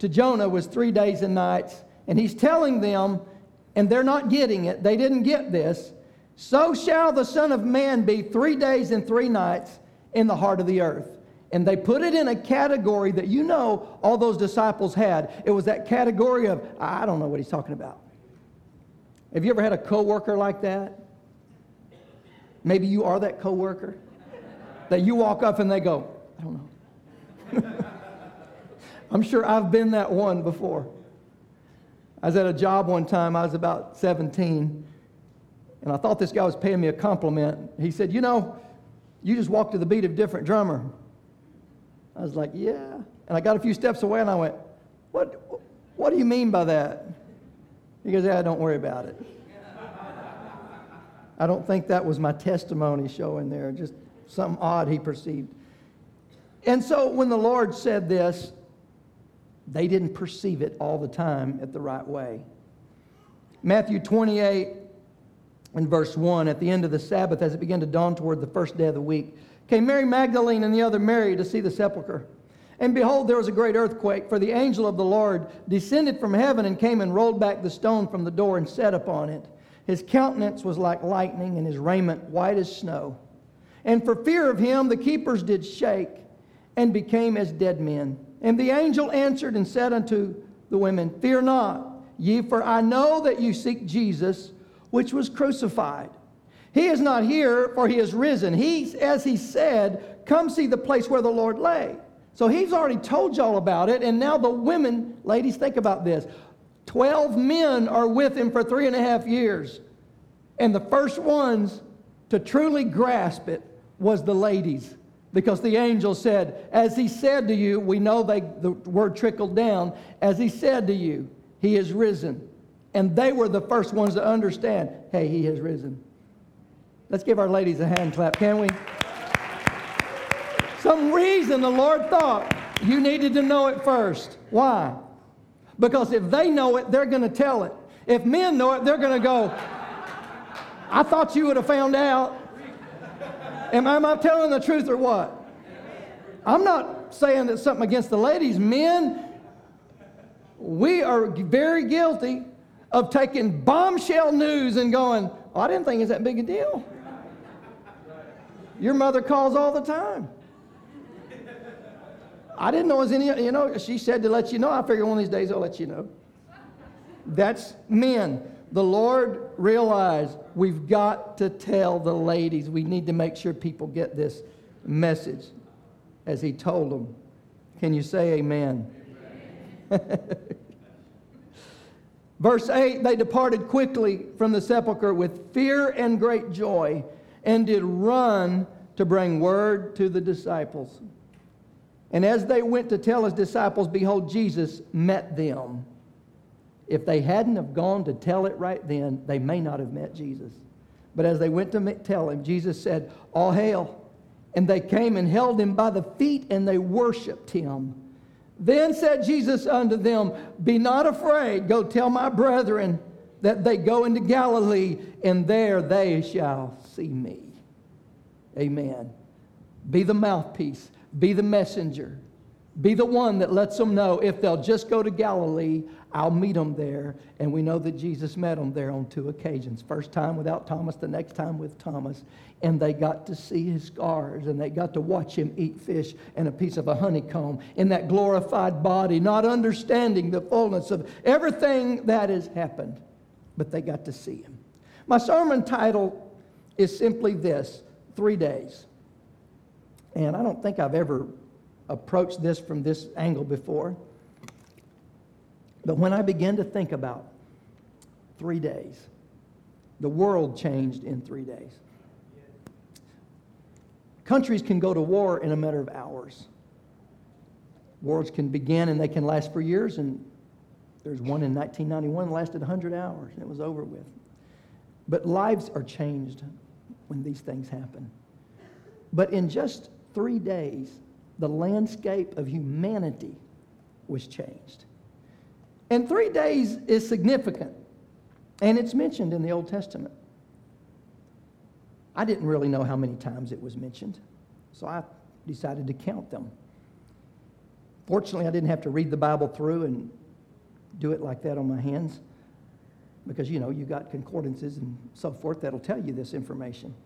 to Jonah was 3 days and nights. And he's telling them, and they're not getting it, they didn't get this, so shall the Son of Man be 3 days and 3 nights in the heart of the earth. And they put it in a category that all those disciples had. It was that category of, I don't know what he's talking about. Have you ever had a coworker like that? Maybe you are that coworker that you walk up and they go, I don't know. I'm sure I've been that one before. I was at a job one time, I was about 17, and I thought this guy was paying me a compliment. He said, you just walk to the beat of a different drummer. I was like, yeah. And I got a few steps away and I went, what do you mean by that? He goes, yeah, don't worry about it. I don't think that was my testimony showing there, just something odd he perceived. And so when the Lord said this, they didn't perceive it all the time at the right way. Matthew 28 and verse 1, at the end of the Sabbath, as it began to dawn toward the first day of the week, came Mary Magdalene and the other Mary to see the sepulchre. And behold, there was a great earthquake, for the angel of the Lord descended from heaven and came and rolled back the stone from the door and sat upon it. His countenance was like lightning, and his raiment white as snow. And for fear of him, the keepers did shake and became as dead men. And the angel answered and said unto the women, Fear not, ye, for I know that you seek Jesus, which was crucified. He is not here, for he is risen. As he said, come see the place where the Lord lay. So he's already told y'all about it, and now the women, ladies, think about this. 12 men are with him for 3.5 years. And the first ones to truly grasp it was the ladies. Because the angel said, as he said to you, we know the word trickled down, as he said to you, he is risen. And they were the first ones to understand, hey, he has risen. Let's give our ladies a hand clap, can we? Some reason the Lord thought you needed to know it first. Why? Because if they know it, they're going to tell it. If men know it, they're going to go, I thought you would have found out. Am I telling the truth or what? I'm not saying that something against the ladies. Men, we are very guilty of taking bombshell news and going, oh, I didn't think it's that big a deal. Your mother calls all the time. I didn't know it was any, she said to let you know. I figured one of these days I'll let you know. That's men. The Lord realized we've got to tell the ladies. We need to make sure people get this message as he told them. Can you say amen? Amen. Verse 8, they departed quickly from the sepulchre with fear and great joy, and did run to bring word to the disciples. And as they went to tell his disciples, behold, Jesus met them. If they hadn't have gone to tell it right then, they may not have met Jesus. But as they went to tell him, Jesus said, all hail. And they came and held him by the feet, and they worshiped him. Then said Jesus unto them, be not afraid. Go tell my brethren that they go into Galilee, and there they shall see me. Amen. Be the mouthpiece. Be the messenger. Be the one that lets them know if they'll just go to Galilee, I'll meet them there. And we know that Jesus met them there on 2 occasions. First time without Thomas, the next time with Thomas. And they got to see his scars, and they got to watch him eat fish and a piece of a honeycomb in that glorified body, not understanding the fullness of everything that has happened. But they got to see him. My sermon title is simply this, 3 days. And I don't think I've ever approached this from this angle before. But when I began to think about 3 days, the world changed in 3 days. Countries can go to war in a matter of hours. Wars can begin and they can last for years, and there's one in 1991 that lasted 100 hours and it was over with. But lives are changed when these things happen. But in just 3 days, the landscape of humanity was changed. And 3 days is significant, and it's mentioned in the Old Testament. I didn't really know how many times it was mentioned, so I decided to count them. Fortunately, I didn't have to read the Bible through and do it like that on my hands, because, you got concordances and so forth that'll tell you this information.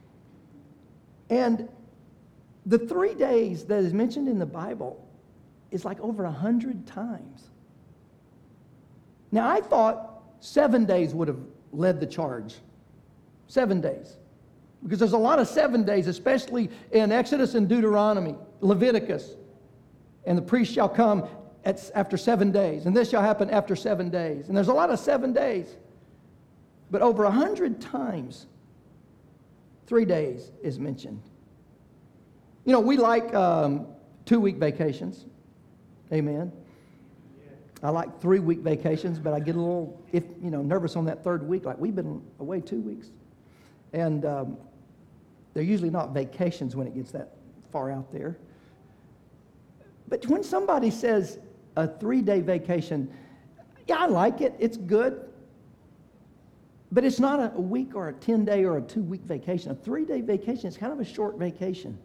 And the 3 days that is mentioned in the Bible is like over 100 times. Now, I thought 7 days would have led the charge. 7 days. Because there's a lot of 7 days, especially in Exodus and Deuteronomy, Leviticus. And the priest shall come after 7 days. And this shall happen after 7 days. And there's a lot of 7 days. But over 100 times, 3 days is mentioned. We like 2-week vacations. Amen. I like 3-week vacations, but I get a little, nervous on that 3rd week. Like, we've been away 2 weeks. And they're usually not vacations when it gets that far out there. But when somebody says a 3-day vacation, yeah, I like it. It's good. But it's not a week or a 10-day or a 2-week vacation. A 3-day vacation is kind of a short vacation.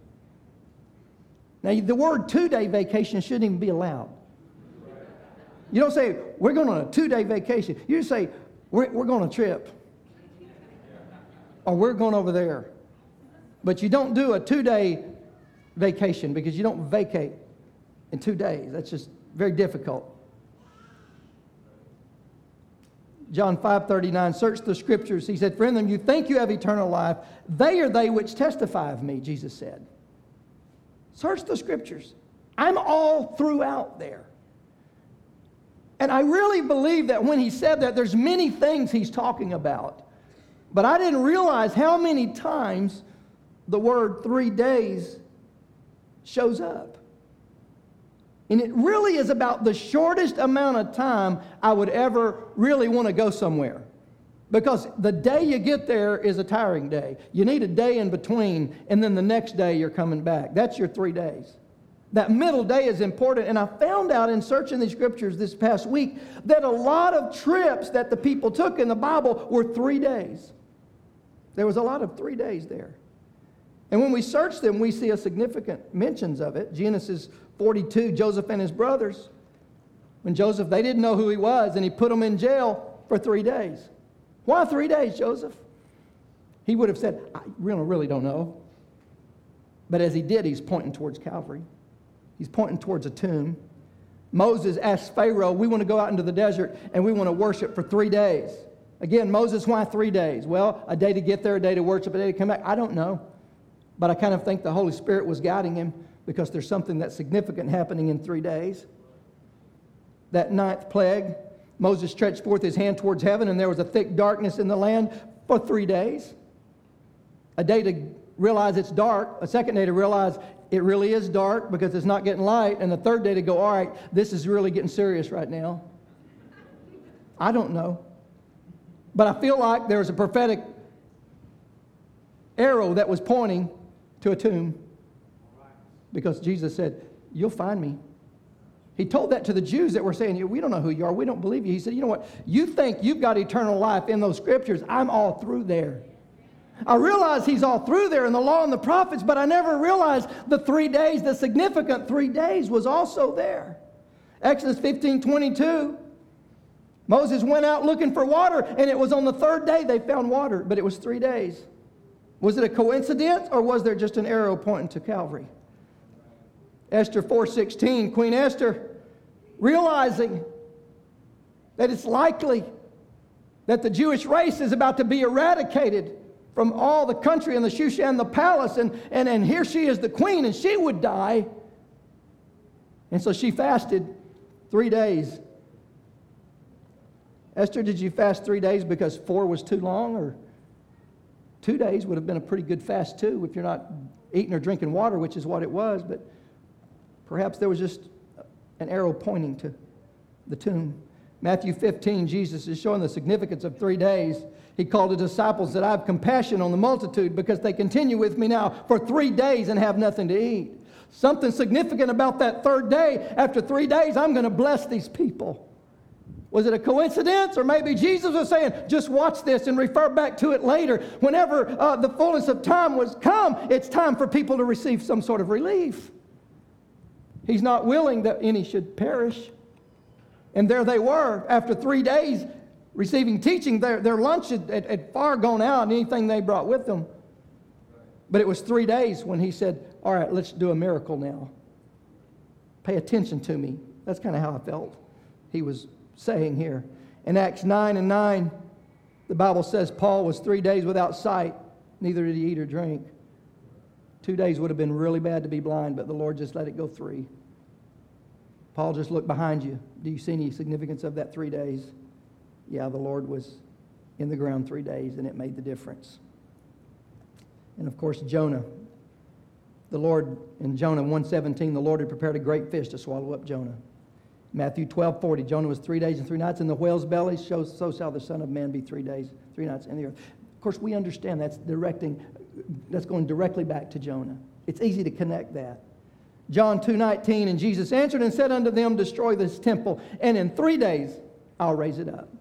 Now, the word 2-day vacation shouldn't even be allowed. You don't say, we're going on a 2-day vacation. You just say, we're going on a trip. Or we're going over there. But you don't do a 2-day vacation, because you don't vacate in 2 days. That's just very difficult. John 5:39, search the scriptures. He said, for in them you think you have eternal life. They are they which testify of me, Jesus said. Search the scriptures. I'm all throughout there. And I really believe that when he said that, there's many things he's talking about. But I didn't realize how many times the word 3 days shows up. And it really is about the shortest amount of time I would ever really want to go somewhere. Because the day you get there is a tiring day. You need a day in between, and then the next day you're coming back. That's your 3 days. That middle day is important. And I found out in searching the scriptures this past week that a lot of trips that the people took in the Bible were 3 days. There was a lot of 3 days there. And when we search them, we see a significant mentions of it. Genesis 42, Joseph and his brothers. When Joseph, they didn't know who he was, and he put them in jail for 3 days. Why 3 days, Joseph? He would have said, I really don't know. But as he did, he's pointing towards Calvary. He's pointing towards a tomb. Moses asked Pharaoh, we want to go out into the desert and we want to worship for 3 days. Again, Moses, why 3 days? Well, a day to get there, a day to worship, a day to come back. I don't know. But I kind of think the Holy Spirit was guiding him, because there's something that's significant happening in 3 days. That 9th plague, Moses stretched forth his hand towards heaven, and there was a thick darkness in the land for 3 days. A day to realize it's dark, a second day to realize it really is dark because it's not getting light, and the 3rd day to go, all right, this is really getting serious right now. I don't know. But I feel like there's a prophetic arrow that was pointing to a tomb, because Jesus said, you'll find me. He told that to the Jews that were saying, we don't know who you are, we don't believe you. He said, you know what, you think you've got eternal life in those scriptures, I'm all through there. I realize he's all through there in the law and the prophets, but I never realized the 3 days, the significant 3 days was also there. Exodus 15:22, Moses went out looking for water, and it was on the 3rd day they found water, but it was 3 days. Was it a coincidence, or was there just an arrow pointing to Calvary? Esther 4:16, Queen Esther, realizing that it's likely that the Jewish race is about to be eradicated from all the country and the Shushan, the palace, and here she is the queen, and she would die. And so she fasted 3 days. Esther, did you fast 3 days because 4 was too long, or 2 days would have been a pretty good fast too if you're not eating or drinking water, which is what it was, but perhaps there was just an arrow pointing to the tomb. Matthew 15, Jesus is showing the significance of 3 days. He called the disciples that I have compassion on the multitude because they continue with me now for 3 days and have nothing to eat. Something significant about that 3rd day. After 3 days, I'm going to bless these people. Was it a coincidence? Or maybe Jesus was saying, just watch this and refer back to it later. Whenever the fullness of time was come, it's time for people to receive some sort of relief. He's not willing that any should perish. And there they were, after 3 days receiving teaching. Their lunch had far gone out, anything they brought with them. But it was 3 days when he said, all right, let's do a miracle now. Pay attention to me. That's kind of how I felt he was saying here. In Acts 9:9, the Bible says Paul was 3 days without sight, neither did he eat or drink. 2 days would have been really bad to be blind, but the Lord just let it go 3. Paul, just look behind you. Do you see any significance of that 3 days? Yeah, the Lord was in the ground 3 days, and it made the difference. And of course, Jonah. The Lord, in Jonah 1:17, the Lord had prepared a great fish to swallow up Jonah. Matthew 12:40, Jonah was 3 days and 3 nights in the whale's belly, so shall the Son of Man be 3 days, 3 nights in the earth. Of course, we understand that's going directly back to Jonah. It's easy to connect that. John 2:19, and Jesus answered and said unto them, destroy this temple, and in 3 days I'll raise it up.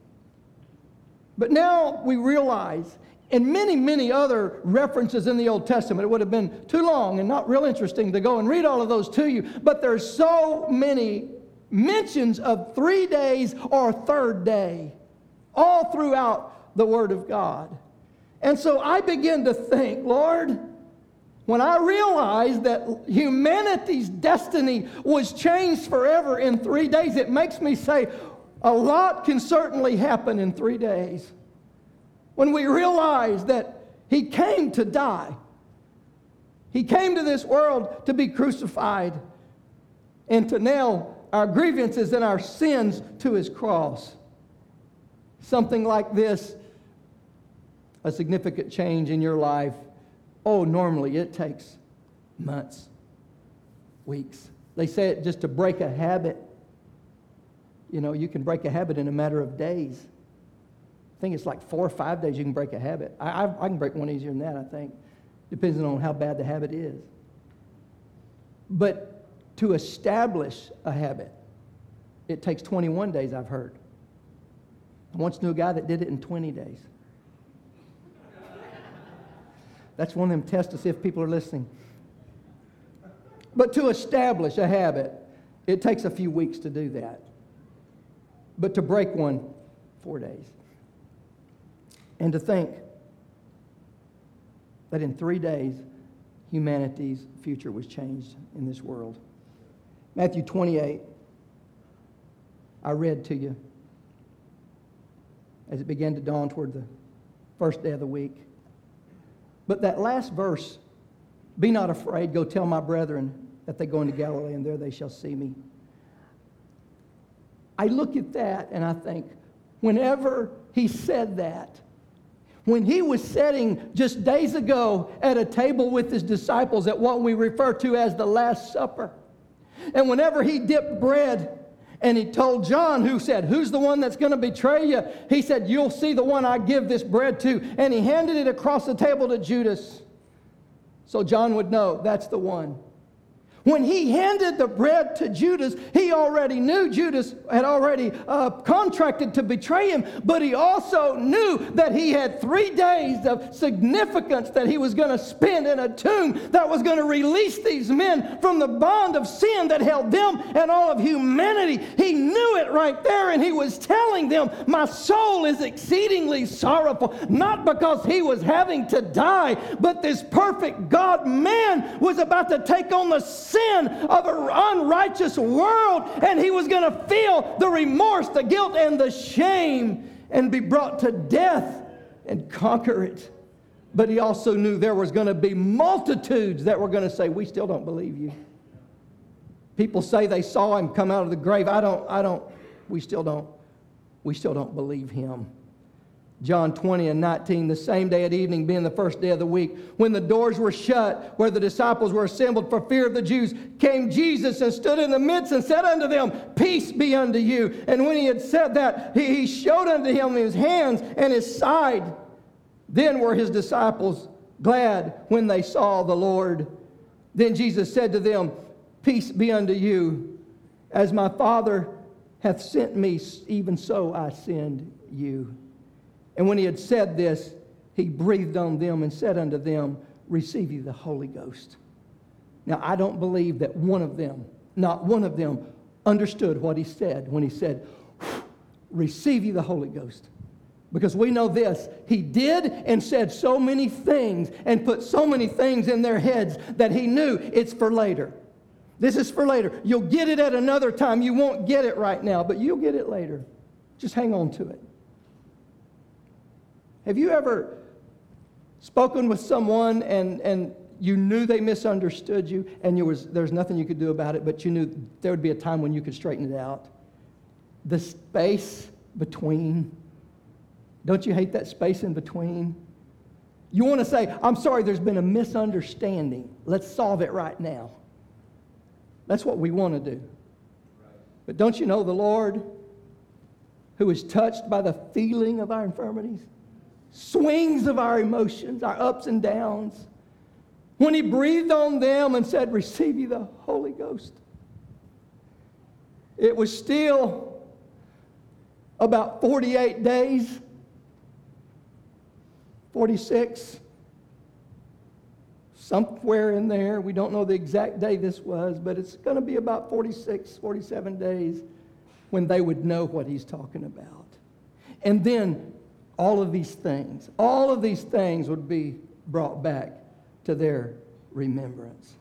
But now we realize, and many, many other references in the Old Testament, it would have been too long and not real interesting to go and read all of those to you, but there's so many mentions of 3 days or third day all throughout the Word of God. And so I begin to think, Lord, when I realized that humanity's destiny was changed forever in 3 days, it makes me say a lot can certainly happen in 3 days. When we realize that He came to die, He came to this world to be crucified and to nail our grievances and our sins to His cross. Something like this, a significant change in your life, normally it takes months, weeks. They say it just to break a habit. You know, you can break a habit in a matter of days. I think it's like 4 or 5 days you can break a habit. I can break one easier than that, I think, depending on how bad the habit is. But to establish a habit, it takes 21 days, I've heard. I once knew a guy that did it in 20 days. That's one of them tests to see if people are listening. But to establish a habit, it takes a few weeks to do that. But to break one, 4 days. And to think that in 3 days, humanity's future was changed in this world. Matthew 28, I read to you as it began to dawn toward the first day of the week. But that last verse, be not afraid, go tell my brethren that they go into Galilee, and there they shall see me. I look at that and I think, whenever he said that, when he was sitting just days ago at a table with his disciples at what we refer to as the Last Supper, and whenever he dipped bread and he told John, who said, who's the one that's going to betray you? He said, you'll see the one I give this bread to. And he handed it across the table to Judas, so John would know that's the one. When he handed the bread to Judas, he already knew Judas had already contracted to betray him, but he also knew that he had 3 days of significance that he was going to spend in a tomb that was going to release these men from the bond of sin that held them and all of humanity. He knew it right there, and he was telling them, my soul is exceedingly sorrowful, not because he was having to die, but this perfect God-man was about to take on the sin of an unrighteous world, and he was going to feel the remorse, the guilt, and the shame, and be brought to death and conquer it. But he also knew there was going to be multitudes that were going to say, we still don't believe you. People say they saw him come out of the grave. We still don't believe him. John 20:19, the same day at evening, being the first day of the week, when the doors were shut, where the disciples were assembled for fear of the Jews, came Jesus and stood in the midst and said unto them, peace be unto you. And when he had said that, he showed unto him his hands and his side. Then were his disciples glad when they saw the Lord. Then Jesus said to them, peace be unto you. As my Father hath sent me, even so I send you. And when he had said this, he breathed on them and said unto them, receive ye the Holy Ghost. Now, I don't believe that one of them not one of them understood what he said when he said, receive ye the Holy Ghost. Because we know this, he did and said so many things and put so many things in their heads that he knew it's for later. This is for later. You'll get it at another time. You won't get it right now, but you'll get it later. Just hang on to it. Have you ever spoken with someone and you knew they misunderstood you and there's nothing you could do about it, but you knew there would be a time when you could straighten it out? The space between. Don't you hate that space in between? You want to say, I'm sorry, there's been a misunderstanding. Let's solve it right now. That's what we want to do. But don't you know the Lord, who is touched by the feeling of our infirmities, swings of our emotions, our ups and downs, when he breathed on them and said, receive ye the Holy Ghost, it was still about 48 days, 46, somewhere in there. We don't know the exact day this was, but it's going to be about 46, 47 days when they would know what he's talking about. And then all of these things would be brought back to their remembrance.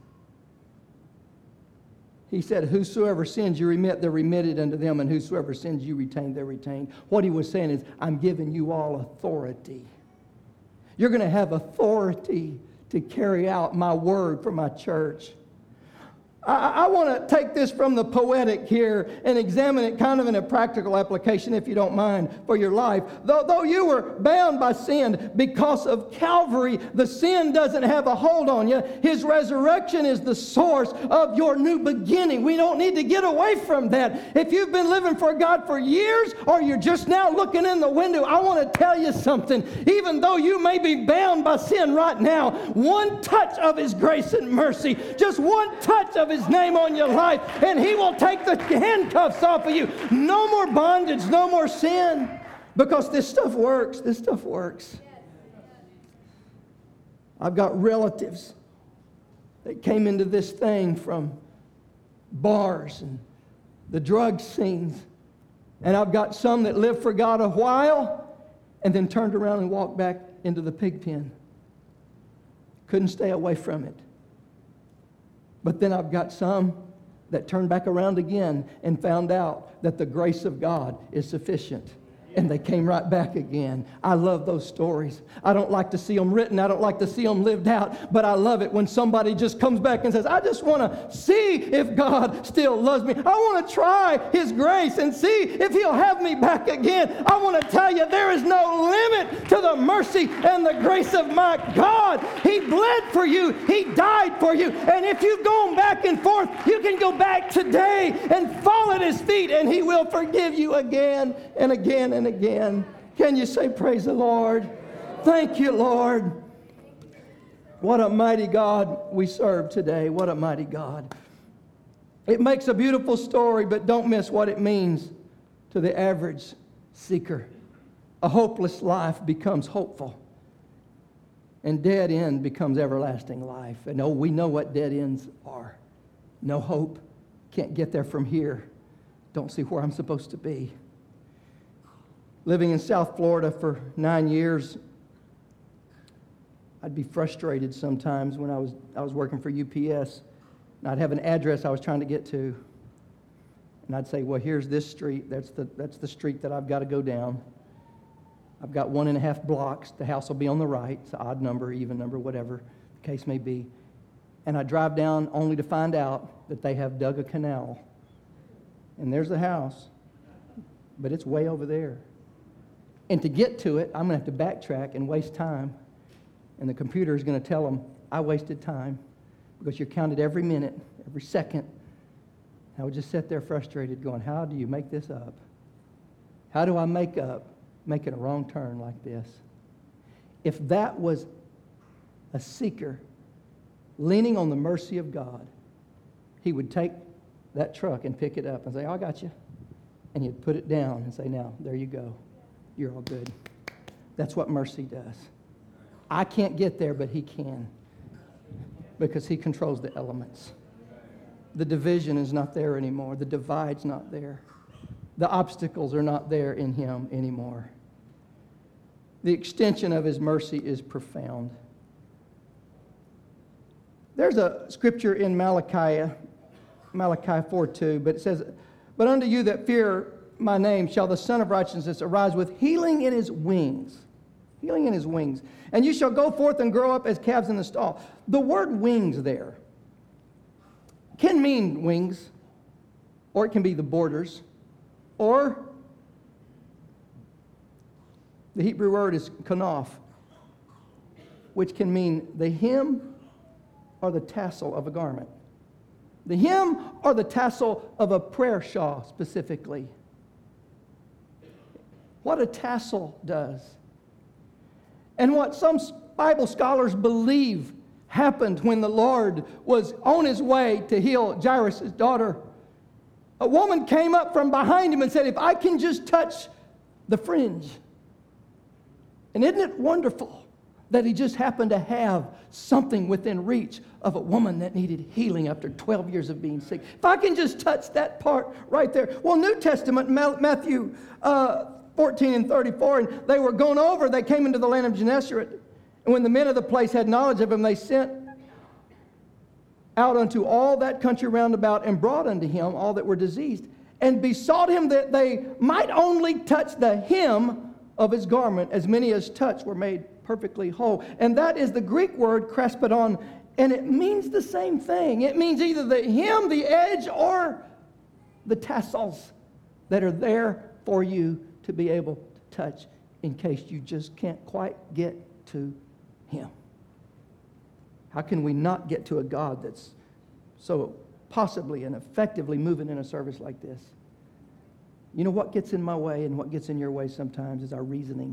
He said, whosoever sins you remit, they're remitted unto them, and whosoever sins you retain, they're retained. What he was saying is, I'm giving you all authority. You're going to have authority to carry out my word for my church. I want to take this from the poetic here and examine it kind of in a practical application, if you don't mind, for your life. Though you were bound by sin because of Calvary, the sin doesn't have a hold on you. His resurrection is the source of your new beginning. We don't need to get away from that. If you've been living for God for years or you're just now looking in the window, I want to tell you something. Even though you may be bound by sin right now, one touch of His grace and mercy, just one touch of His name on your life, and He will take the handcuffs off of you. No more bondage, no more sin, because this stuff works. This stuff works. I've got relatives that came into this thing from bars and the drug scenes, and I've got some that lived for God a while and then turned around and walked back into the pig pen. Couldn't stay away from it. But then I've got some that turned back around again and found out that the grace of God is sufficient. And they came right back again. I love those stories. I don't like to see them written. I don't like to see them lived out. But I love it when somebody just comes back and says, I just want to see if God still loves me. I want to try His grace and see if He'll have me back again. I want to tell you, there is no limit to the mercy and the grace of my God. He bled for you. He died for you. And if you've gone back and forth, you can go back today and fall at His feet, and He will forgive you again and again and again. Can you say, praise the Lord? Thank you, Lord. What a mighty God we serve today. What a mighty God. It makes a beautiful story, but don't miss what it means to the average seeker. A hopeless life becomes hopeful, and dead end becomes everlasting life. And oh, we know what dead ends are. No hope. Can't get there from here. Don't see where I'm supposed to be. Living in South Florida for 9 years, I'd be frustrated sometimes when I was working for UPS, and I'd have an address I was trying to get to, and I'd say, well, here's this street. That's the street that I've got to go down. I've got 1.5 blocks. The house will be on the right. It's an odd number, even number, whatever the case may be. And I drive down only to find out that they have dug a canal, and there's the house, but it's way over there. And to get to it, I'm going to have to backtrack and waste time. And the computer is going to tell them, I wasted time because you're counted every minute, every second. I would just sit there frustrated going, how do you make this up? How do I make up making a wrong turn like this? If that was a seeker leaning on the mercy of God, he would take that truck and pick it up and say, oh, I got you. And he'd put it down and say, now, there you go. You're all good. That's what mercy does. I can't get there, but He can, because He controls the elements. The division is not there anymore. The divide's not there. The obstacles are not there in him anymore. The extension of his mercy is profound. There's a scripture in Malachi 4:2, but it says, "But unto you that fear my name shall the Son of Righteousness arise with healing in his wings." Healing in his wings. "And you shall go forth and grow up as calves in the stall." The word wings there can mean wings, or it can be the borders, or the Hebrew word is kanaf, which can mean the hem or the tassel of a garment. The hem or the tassel of a prayer shawl specifically. What a tassel does. And what some Bible scholars believe happened when the Lord was on his way to heal Jairus' daughter. A woman came up from behind him and said, "If I can just touch the fringe." And isn't it wonderful that he just happened to have something within reach of a woman that needed healing after 12 years of being sick? If I can just touch that part right there. Well, New Testament, Matthew 14 and 34, and they were going over, they came into the land of Gennesaret. And when the men of the place had knowledge of him, they sent out unto all that country round about and brought unto him all that were diseased, and besought him that they might only touch the hem of his garment. As many as touched were made perfectly whole. And that is the Greek word kraspadon, and it means the same thing. It means either the hem, the edge, or the tassels that are there for you to be able to touch in case you just can't quite get to him. How can we not get to a God that's so possibly and effectively moving in a service like this? You know what gets in my way and what gets in your way sometimes is our reasoning.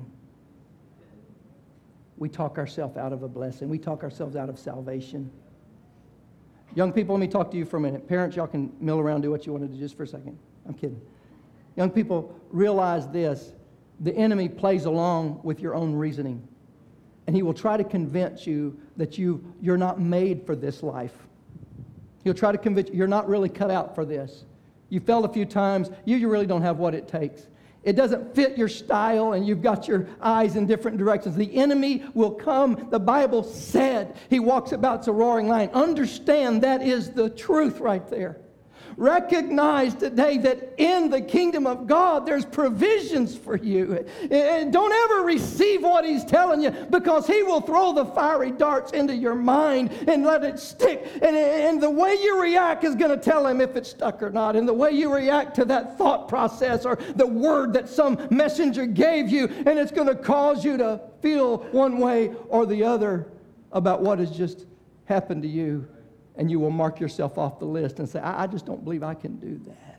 We talk ourselves out of a blessing. We talk ourselves out of salvation. Young people, let me talk to you for a minute. Parents, y'all can mill around, do what you want to do just for a second. I'm kidding. Young people, realize this. The enemy plays along with your own reasoning. And he will try to convince you that you're not made for this life. He'll try to convince you you're not really cut out for this. You failed a few times. You really don't have what it takes. It doesn't fit your style, and you've got your eyes in different directions. The enemy will come. The Bible said he walks about as a roaring lion. Understand that is the truth right there. Recognize today that in the kingdom of God, there's provisions for you. And don't ever receive what he's telling you, because he will throw the fiery darts into your mind and let it stick. And the way you react is going to tell him if it's stuck or not. And the way you react to that thought process or the word that some messenger gave you, and it's going to cause you to feel one way or the other about what has just happened to you. And you will mark yourself off the list and say, I just don't believe I can do that.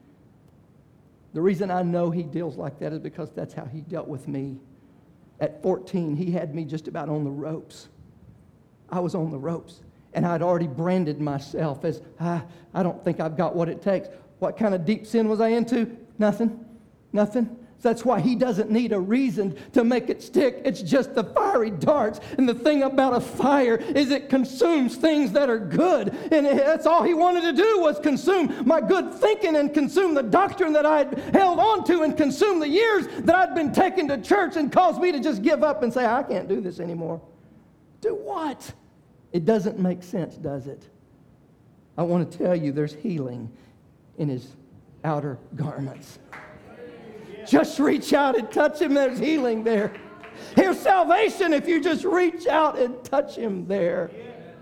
The reason I know he deals like that is because that's how he dealt with me. At 14, he had me just about on the ropes. I was on the ropes. And I'd already branded myself as, I don't think I've got what it takes. What kind of deep sin was I into? Nothing. That's why he doesn't need a reason to make it stick. It's just the fiery darts. And the thing about a fire is it consumes things that are good. And that's all he wanted to do, was consume my good thinking and consume the doctrine that I'd held on to and consume the years that I'd been taken to church, and cause me to just give up and say, I can't do this anymore. Do what? It doesn't make sense, does it? I want to tell you there's healing in his outer garments. Just reach out and touch him. There's healing there. Here's salvation if you just reach out and touch him there.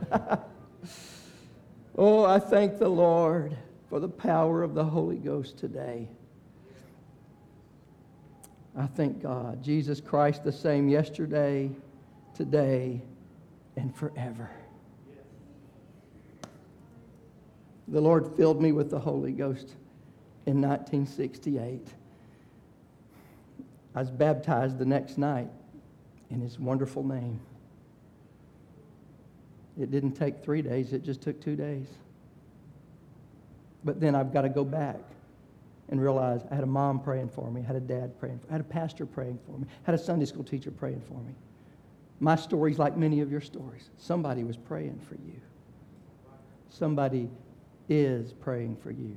Oh, I thank the Lord for the power of the Holy Ghost today. I thank God. Jesus Christ the same yesterday, today, and forever. The Lord filled me with the Holy Ghost in 1968. I was baptized the next night in his wonderful name. It didn't take 3 days, it just took 2 days. But then I've got to go back and realize I had a mom praying for me, I had a dad praying for me, I had a pastor praying for me, I had a Sunday school teacher praying for me. My story's like many of your stories. Somebody was praying for you. Somebody is praying for you.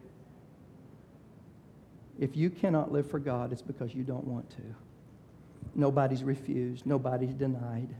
If you cannot live for God, it's because you don't want to. Nobody's refused. Nobody's denied.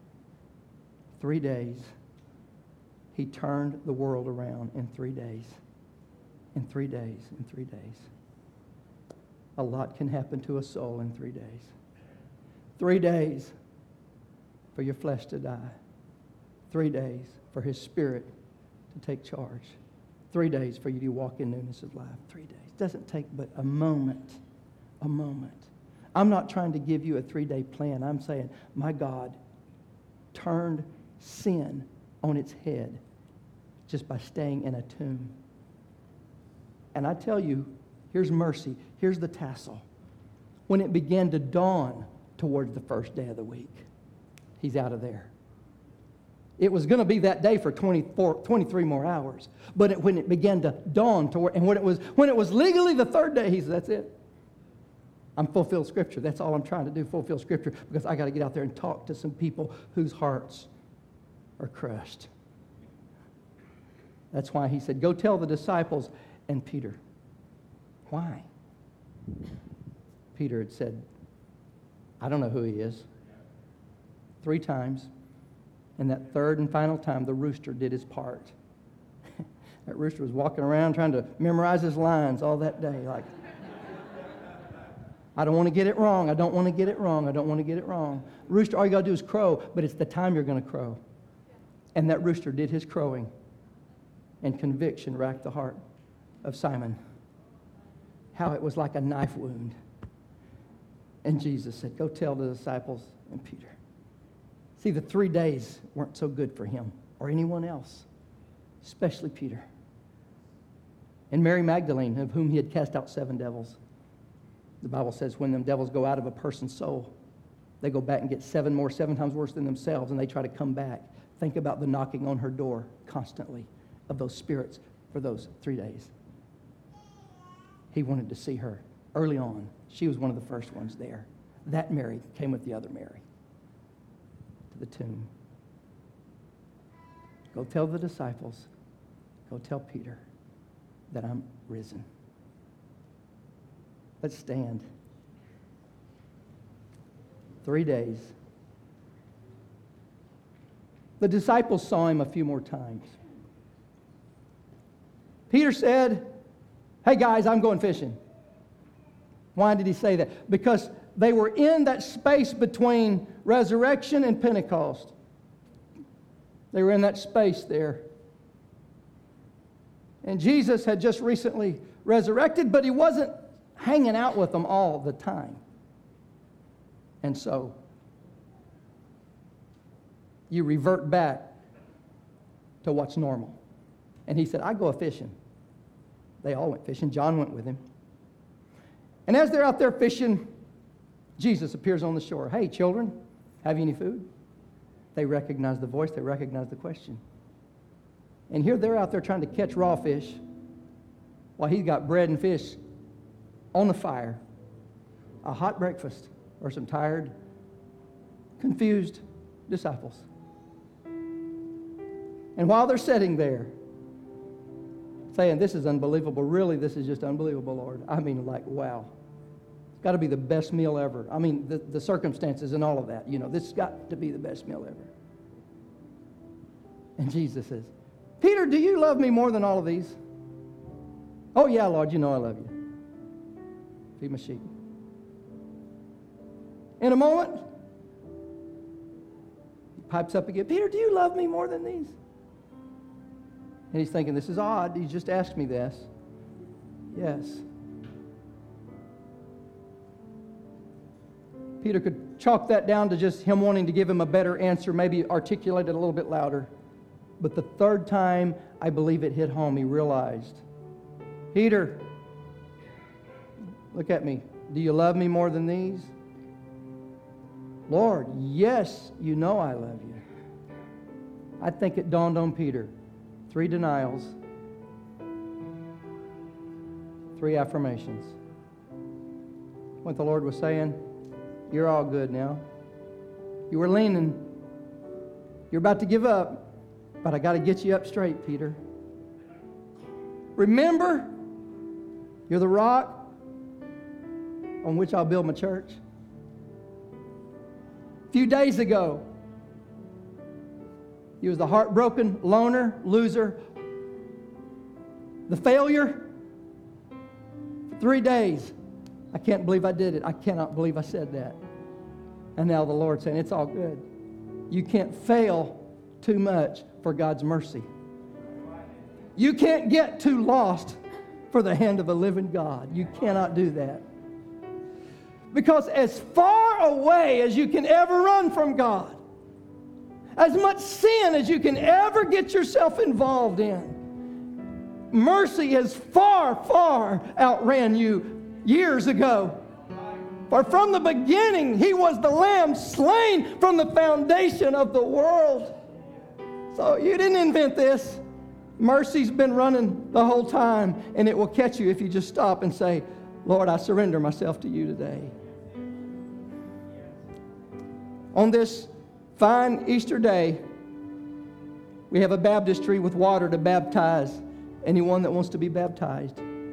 3 days. He turned the world around in 3 days. In 3 days. In 3 days. A lot can happen to a soul in 3 days. 3 days for your flesh to die. 3 days for His Spirit to take charge. 3 days for you to walk in newness of life. 3 days. It doesn't take but a moment. A moment. I'm not trying to give you a 3-day plan. I'm saying, my God turned sin on its head just by staying in a tomb. And I tell you, here's mercy. Here's the tassel. When it began to dawn towards the first day of the week, He's out of there. It was going to be that day for 23 more hours. But when it began to dawn toward, and when it was legally the third day, He said, that's it. I'm fulfilled Scripture. That's all I'm trying to do, fulfill Scripture, because I got to get out there and talk to some people whose hearts are crushed. That's why He said, go tell the disciples and Peter. Why? Peter had said, I don't know who He is. 3 times. And that third and final time, the rooster did his part. That rooster was walking around trying to memorize his lines all that day. Like, I don't want to get it wrong. I don't want to get it wrong. I don't want to get it wrong. Rooster, all you got to do is crow, but it's the time you're going to crow. And that rooster did his crowing. And conviction racked the heart of Simon. How it was like a knife wound. And Jesus said, go tell the disciples and Peter. See, the 3 days weren't so good for him or anyone else, especially Peter. And Mary Magdalene, of whom he had cast out 7 devils. The Bible says when them devils go out of a person's soul, they go back and get 7 more, 7 times worse than themselves, and they try to come back. Think about the knocking on her door constantly of those spirits for those 3 days. He wanted to see her early on. She was one of the first ones there. That Mary came with the other Mary to the tomb. Go tell the disciples, go tell Peter that I'm risen. Let's stand. 3 days. The disciples saw Him a few more times. Peter said, hey guys, I'm going fishing. Why did he say that? Because they were in that space between resurrection and Pentecost. They were in that space there. And Jesus had just recently resurrected, but He wasn't hanging out with them all the time. And so, you revert back to what's normal. And He said, I go a-fishing. They all went fishing. John went with Him. And as they're out there fishing, Jesus appears on the shore. Hey, children, have you any food? They recognize the voice. They recognize the question. And here they're out there trying to catch raw fish while He's got bread and fish on the fire. A hot breakfast for some tired, confused disciples. And while they're sitting there, saying, this is unbelievable. Really, this is just unbelievable, Lord. I mean, like, wow. It's got to be the best meal ever. I mean, the circumstances and all of that. You know, this has got to be the best meal ever. And Jesus says, Peter, do you love me more than all of these? Oh, yeah, Lord, you know I love you. Feed my sheep. In a moment, he pipes up again, Peter, do you love me more than these? And he's thinking, this is odd. He just asked me this. Yes. Peter could chalk that down to just him wanting to give him a better answer, maybe articulate it a little bit louder. But the third time, I believe it hit home, he realized, Peter, look at me. Do you love me more than these? Lord, yes, you know I love you. I think it dawned on Peter. 3 denials, 3 affirmations. What the Lord was saying, you're all good now. You were leaning. You're about to give up, but I got to get you up straight, Peter. Remember, you're the rock on which I'll build my church. A few days ago, he was the heartbroken, loner, loser, the failure. For 3 days, I can't believe I did it. I cannot believe I said that. And now the Lord's saying, it's all good. You can't fail too much for God's mercy. You can't get too lost for the hand of a living God. You cannot do that. Because as far away as you can ever run from God, as much sin as you can ever get yourself involved in, mercy has far, far outran you years ago. For from the beginning, He was the Lamb slain from the foundation of the world. So you didn't invent this. Mercy's been running the whole time, and it will catch you if you just stop and say, Lord, I surrender myself to you today. On this fine Easter day, we have a baptistry with water to baptize anyone that wants to be baptized.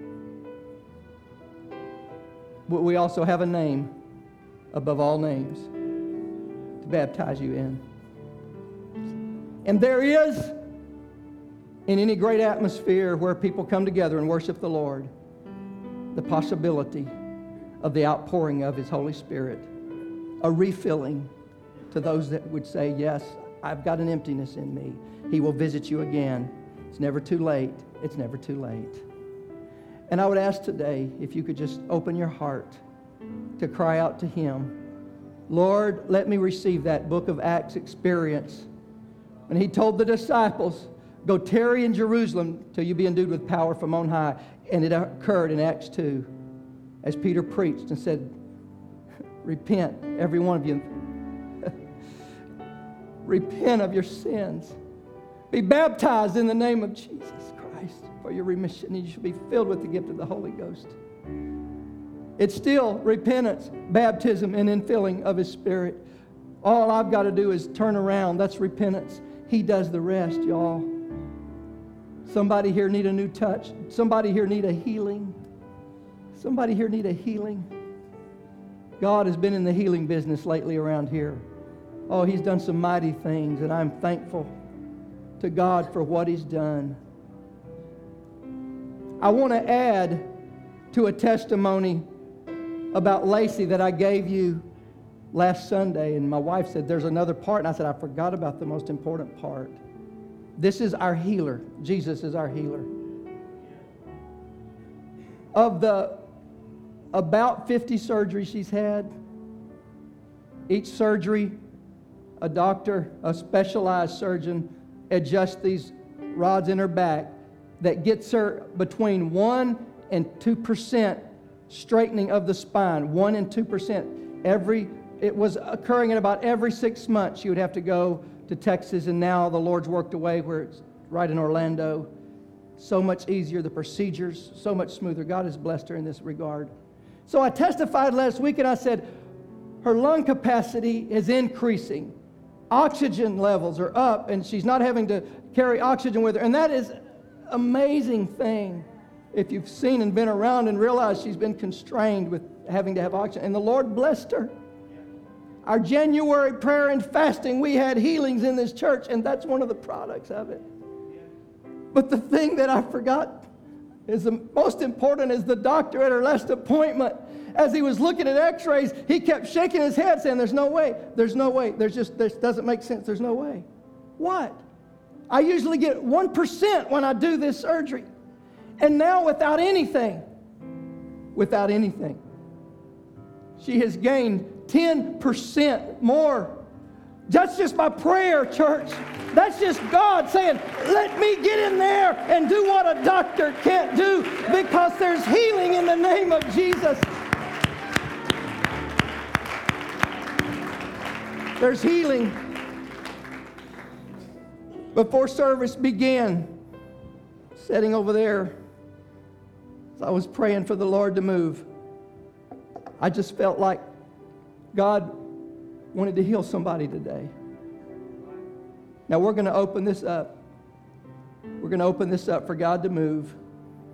But we also have a name above all names to baptize you in. And there is, in any great atmosphere where people come together and worship the Lord, the possibility of the outpouring of His Holy Spirit, a refilling to those that would say, yes, I've got an emptiness in me. He will visit you again. It's never too late. It's never too late. And I would ask today if you could just open your heart to cry out to Him. Lord, let me receive that book of Acts experience. When He told the disciples, go tarry in Jerusalem till you be endued with power from on high. And it occurred in Acts 2 as Peter preached and said, repent, every one of you. Repent of your sins. Be baptized in the name of Jesus Christ for your remission, and you shall be filled with the gift of the Holy Ghost. It's still repentance, baptism, and infilling of His Spirit. All I've got to do is turn around. That's repentance. He does the rest, y'all. Somebody here need a new touch. Somebody here need a healing. Somebody here need a healing. God has been in the healing business lately around here. Oh, He's done some mighty things, and I'm thankful to God for what He's done. I want to add to a testimony about Lacey that I gave you last Sunday, and my wife said, there's another part, and I said, I forgot about the most important part. This is our healer. Jesus is our healer. Of the about 50 surgeries she's had, each surgery, a doctor, a specialized surgeon, adjusts these rods in her back that gets her between 1% and 2% straightening of the spine. 1% and 2%. It was occurring in about every 6 months. She would have to go to Texas, and now the Lord's worked away where it's right in Orlando. So much easier, the procedures, so much smoother. God has blessed her in this regard. So I testified last week, and I said her lung capacity is increasing. Oxygen levels are up, and she's not having to carry oxygen with her. And that is an amazing thing if you've seen and been around and realized she's been constrained with having to have oxygen. And the Lord blessed her. Our January prayer and fasting, we had healings in this church, and that's one of the products of it. But the thing that I forgot is the most important is the doctor at her last appointment. As he was looking at x-rays, he kept shaking his head saying, there's no way, this doesn't make sense, there's no way. What? I usually get 1% when I do this surgery. And now without anything, she has gained 10% more. That's just my prayer, church. That's just God saying, let me get in there and do what a doctor can't do, because there's healing in the name of Jesus. There's healing. Before service began, sitting over there, as I was praying for the Lord to move, I just felt like God wanted to heal somebody today. Now we're going to open this up. We're going to open this up for God to move.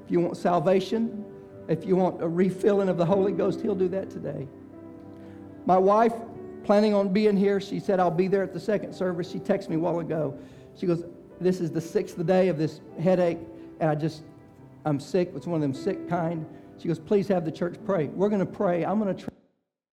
If you want salvation, if you want a refilling of the Holy Ghost, He'll do that today. My wife, planning on being here, she said, I'll be there at the second service. She texted me a while ago. She goes, this is the 6th day of this headache, and I'm sick. It's one of them sick kind. She goes, please have the church pray. We're going to pray. I'm going to